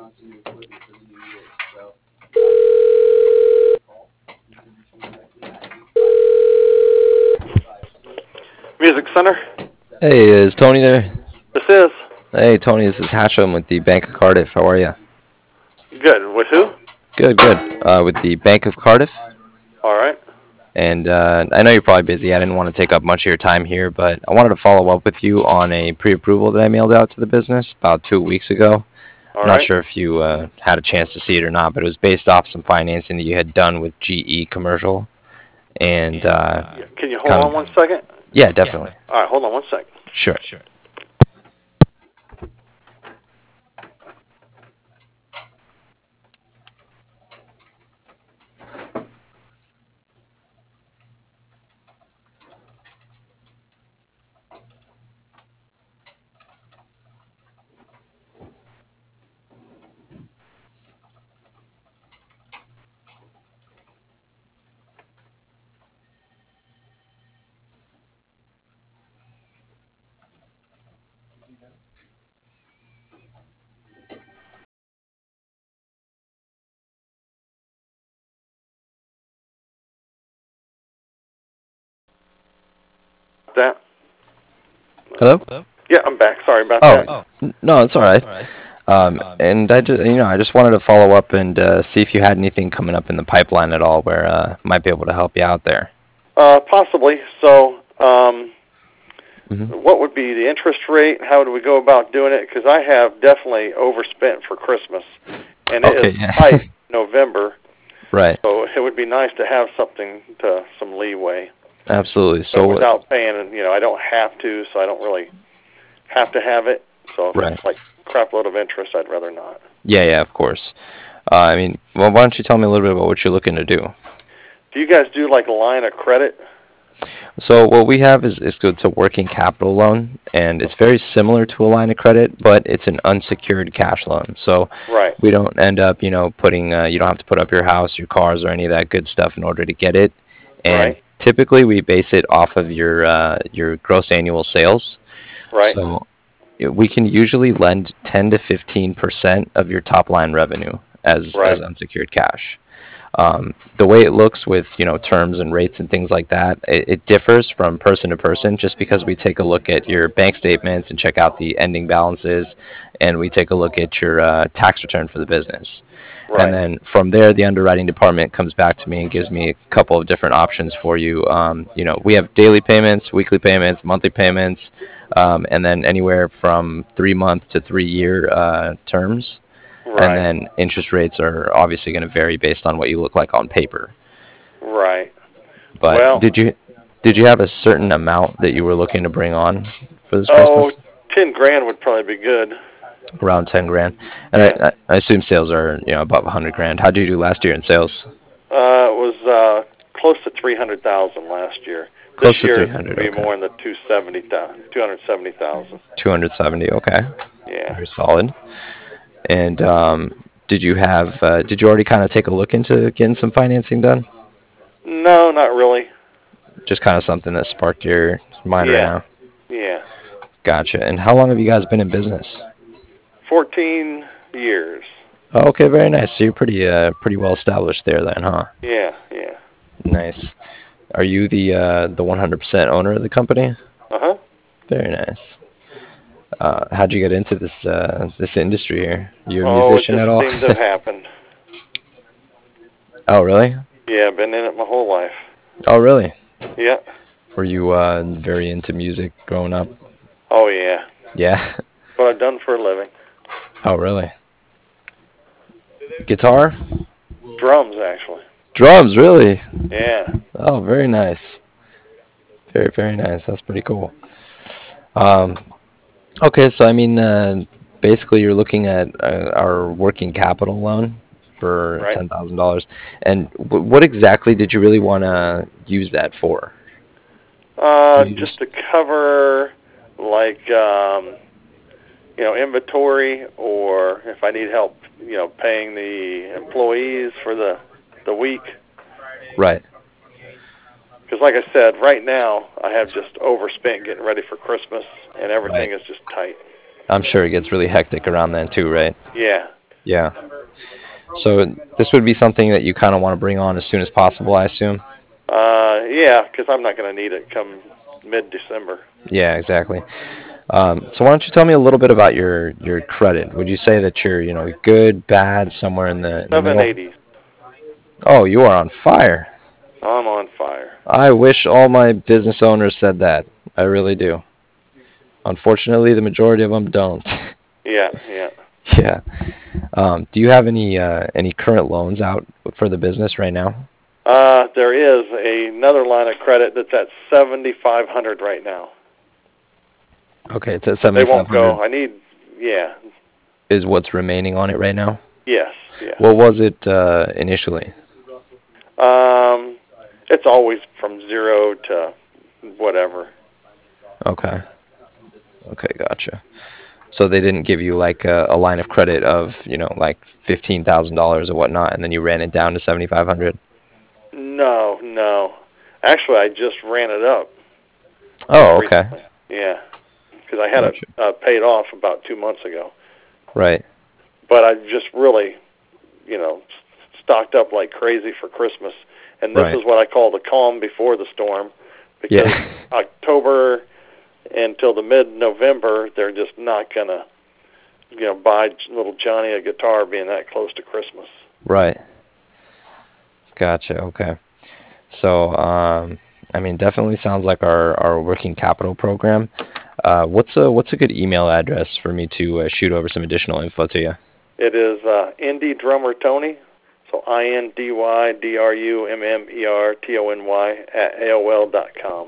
Music Center. Hey, is Tony there? This is Hey, Tony, this is Hatcham with the Bank of Cardiff. How are you? good. With who? Good, good. With the Bank of Cardiff. All right. And I know you're probably busy. I didn't want to take up much of your time here, but I wanted to follow up with you on a pre-approval that I mailed out to the business about 2 weeks ago. All I'm not right. sure if you had a chance to see it or not, but it was based off some financing that you had done with GE Commercial. And Yeah. Can you hold kind on of, 1 second? yeah, definitely. All right. Hold on 1 second. Sure. That. Hello? Yeah, I'm back. Sorry about Oh, that. no, it's all right. And I just wanted to follow up and see if you had anything coming up in the pipeline at all where might be able to help you out there. Possibly. So, Hmm. what would be the interest rate? How do we go about doing it? Because I have definitely overspent for Christmas, and it Okay, is yeah. tight November. Right. So it would be nice to have some leeway, Absolutely. but So, without paying. And I don't have to, so I don't really have to have it. So if right. it's like crap load of interest, I'd rather not. Yeah, yeah, of course. I mean, well, why don't you tell me a little bit about what you're looking to do? Do you guys do like a line of credit? So what we have is it's a working capital loan, and it's very similar to a line of credit, but it's an unsecured cash loan. So Right. we don't end up, putting, you don't have to put up your house, your cars, or any of that good stuff in order to get it. And Right. typically we base it off of your gross annual sales. Right. So we can usually lend 10 to 15% of your top line revenue as Right. unsecured cash. The way it looks with terms and rates and things like that, it differs from person to person just because we take a look at your bank statements and check out the ending balances, and we take a look at your tax return for the business. And Right. then from there, the underwriting department comes back to me and gives me a couple of different options for you. We have daily payments, weekly payments, monthly payments, and then anywhere from 3 month to 3 year terms. And Right. then interest rates are obviously going to vary based on what you look like on paper. Right. But Well, did you have a certain amount that you were looking to bring on for this oh, Christmas? 10 grand would probably be good. Around 10 grand. And Yeah. I assume sales are above 100 grand. How did you do last year in sales? It was close to 300,000 last year. This Close to year it's going to 300. be Okay. more in the 270,000. 270. Okay. Yeah. Very solid. And did you already kind of take a look into getting some financing done? No, not really. Just kind of something that sparked your mind right Yeah. now. Yeah. Gotcha. And how long have you guys been in business? 14 years. Oh, okay, very nice. So you're pretty well established there then, huh? Yeah. Yeah. Nice. Are you the 100% owner of the company? Uh-huh. Very nice. How'd you get into this industry here? You a Oh, it musician just at all? seemed to have happened. Oh, really? Yeah, I've been in it my whole life. Oh, really? Yeah. Were you very into music growing up? Oh, yeah. Yeah. What I've done for a living. Oh, really? Guitar? Drums, actually. Drums, really? Yeah. Oh, very nice. Very, very nice. That's pretty cool. Um, okay, so I mean, basically, you're looking at our working capital loan for Right. $10,000. And what exactly did you really want to use that for? Do you Just just to cover, like, inventory, or if I need help, paying the employees for the week. right? Because, like I said, right now I have just overspent getting ready for Christmas, and Right. everything is just tight. I'm sure it gets really hectic around then too, right? Yeah. Yeah. So this would be something that you kind of want to bring on as soon as possible, I assume. Yeah, because I'm not going to need it come mid-December. Yeah, exactly. So why don't you tell me a little bit about your credit? Would you say that you're, good, bad, somewhere in the middle? 780. Oh, you are on fire. I'm on fire. I wish all my business owners said that. I really do. Unfortunately, the majority of them don't. Yeah, yeah. Yeah. Do you have any current loans out for the business right now? There is another line of credit that's at 7,500 right now. Okay, it's at But they won't 7,500 go. Yeah, is what's remaining on it right now. yes, yes. What was it initially? It's always from 0 to whatever. Okay. Okay, gotcha. So they didn't give you like a line of credit of, like $15,000 or whatnot, and then you ran it down to 7,500. No, no. Actually, I just ran it up just Oh, okay. recently. Yeah, because I had it Gotcha. paid off about 2 months ago. Right. But I just really, stocked up like crazy for Christmas. And this Right. is what I call the calm before the storm, Yeah. because October until the mid-November, they're just not going to, buy little Johnny a guitar being that close to Christmas. Right. Gotcha. Okay. So, I mean, definitely sounds like our working capital program. What's a good email address for me to shoot over some additional info to you? It is Indie Drummer Tony, so INDYDRUMMERTONY at AOL.com.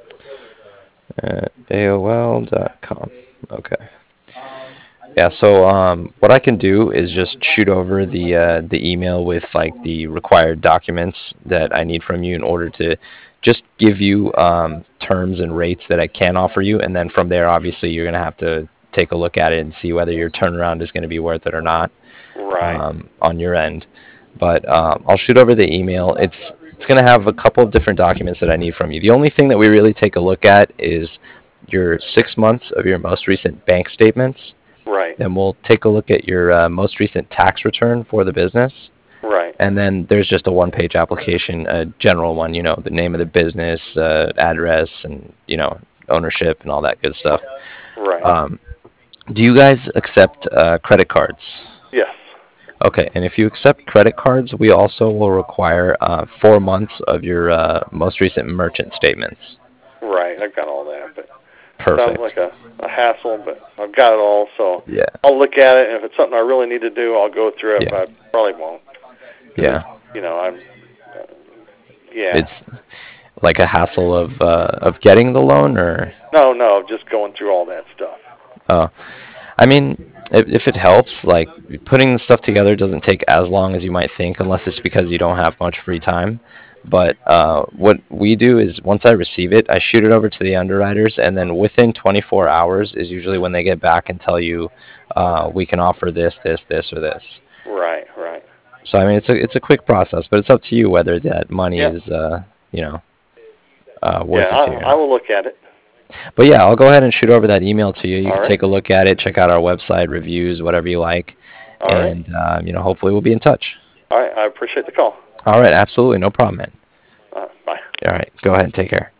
AOL.com. Okay. Yeah, so what I can do is just shoot over the email with like the required documents that I need from you in order to just give you terms and rates that I can offer you, and then from there, obviously, you're gonna have to take a look at it and see whether your turnaround is going to be worth it or not Right. on your end. But I'll shoot over the email. It's going to have a couple of different documents that I need from you. The only thing that we really take a look at is your 6 months of your most recent bank statements. Right. Then we'll take a look at your most recent tax return for the business. Right. And then there's just a one-page application, a general one, the name of the business, address, and, ownership and all that good stuff. Right. Do you guys accept credit cards? Yes. Okay, and if you accept credit cards, we also will require 4 months of your most recent merchant statements. Right. I've got all that, but sounds Perfect. like a hassle, but I've got it all, so Yeah, I'll look at it, and if it's something I really need to do, I'll go through it, yeah, but I probably won't. 'Cause yeah. I'm, yeah. It's like a hassle of getting the loan, or No, just going through all that stuff. oh, I mean, if it helps, like putting the stuff together doesn't take as long as you might think, unless it's because you don't have much free time. But what we do is once I receive it, I shoot it over to the underwriters, and then within 24 hours is usually when they get back and tell you we can offer this, this, this, or this. Right, right. So I mean, it's a quick process, but it's up to you whether that money Yeah, is yeah, worth it to you. I will look at it. But yeah, I'll go ahead and shoot over that email to you. You All can right, take a look at it, check out our website, reviews, whatever you like, all right, and hopefully we'll be in touch. all right. I appreciate the call. All right, absolutely, no problem, man. Bye. All right, go ahead and take care.